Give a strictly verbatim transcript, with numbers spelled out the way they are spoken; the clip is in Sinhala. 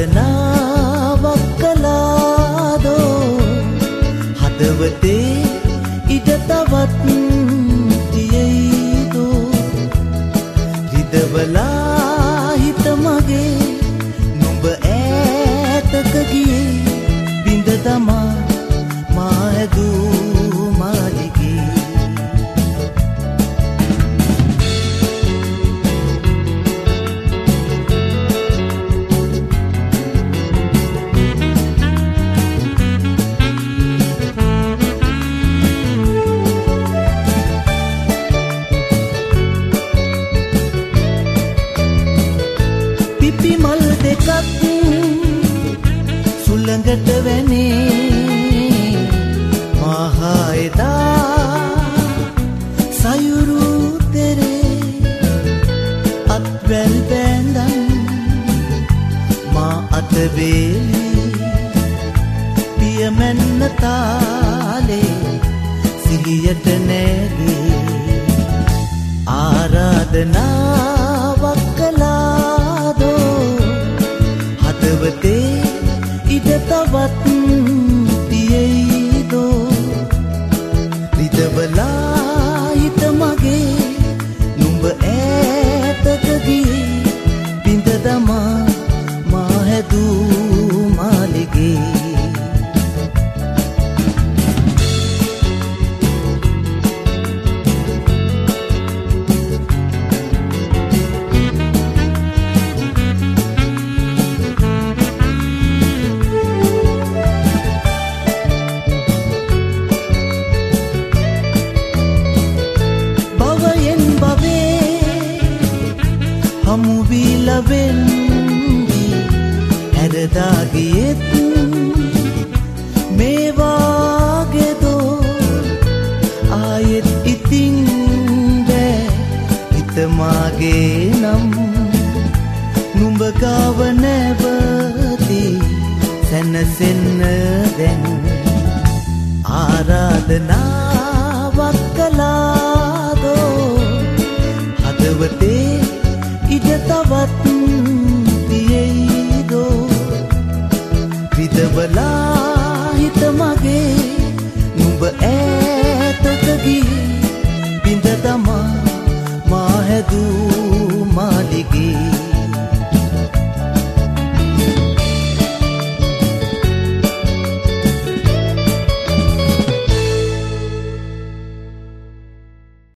ආරාධනාවක් කළාදෝ හදවතේ ඉඩ තවත් තියෙයිදෝ රිදවලා හිත මගේ නුඹ ඈතක ගියේ බිඳ තමා මා ඇදූ මාලිගේ පිපිමල් දෙකක් සුළඟට වැනේ මහා එදා සයුරු තෙරේ අත්වැල් බැඳන් මා අතවේලි පියමැන්න තාලේ සිහියට නැගේ ආරාධනාවක් කළාදෝ හදවතේ ඉඩ තවත් තියෙයිදෝ රිදවලා හිත මගේ නුඹ ඈතක ගියේ බිඳ දමා මා හැදූ මාලිගේ හමු විලවෙන්දි ඇරදාගියෙත් මේ වාගේදෝ ආයෙත් ඉතින් බෑ හිත මාගේ නම් නුඹ ගාව නැවති සැනසෙන්න දැන් ආරාධනා